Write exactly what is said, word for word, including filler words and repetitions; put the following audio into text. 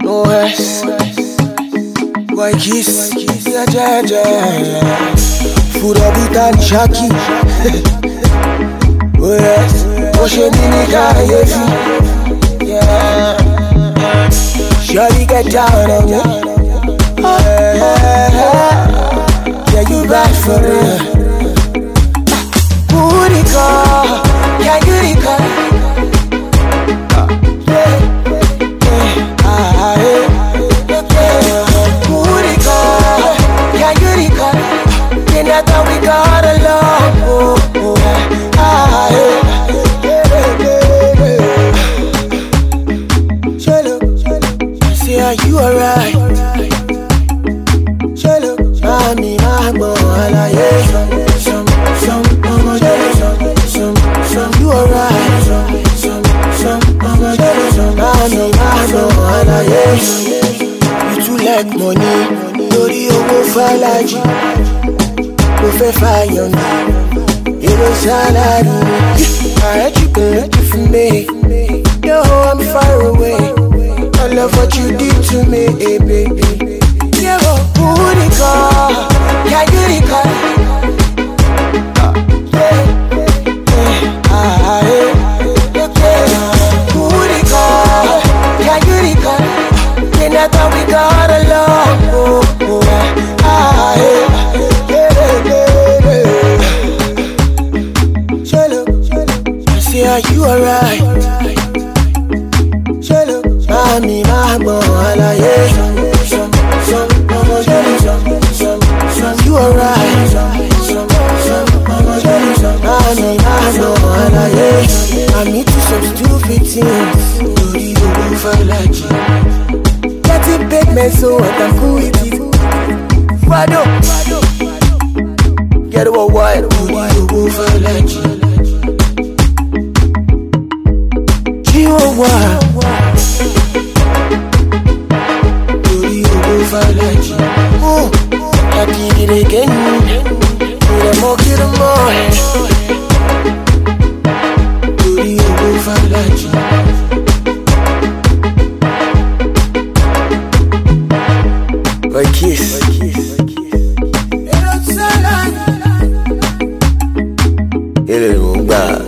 no S. Why kiss? Yeah, yeah, yeah. Food up with and Jackie. Oh yes, oh she mini kayefi. Yeah, surely get down on me. Yeah, yeah, you back for real. Monica, yeah, you Monica. Yeah, yeah, ah, yeah, yeah. Monica, yeah, you Monica. Then I thought we got along. Oh, oh, ah, yeah, yeah, yeah. Shallow, say, are you alright? Shallow, mommy, mama, yeah. Some, some, mama, some, some, you alright? Some, some, mama, mommy, mama, yeah. You too like money, lórí owó fàlájì. Go for fire, it was salary. I heard you been looking for me. Yo, I'm far away. I love what you did to me, hey, baby. Yeah, Monica, yeah, Monica. Yeah, yeah, ah, yeah, yeah. Monica, yeah, Monica. Then I thought we got along. Oh, oh, ah, yeah. Are you alright? Shallow, mommy, mama, yeah. Some, some, mama, some, some, some, you alright? Some, some, mama, mommy, mama, yeah. I meet you some stupid things. Do you go for like you? Get it big, man, so I can cool with it. Fado, get over wide. Do you go for like you? You are wild. Do you go for like you? Oh, I did it again. Get a more, get a more. Do you go for like you? Like kiss. Ele não dá.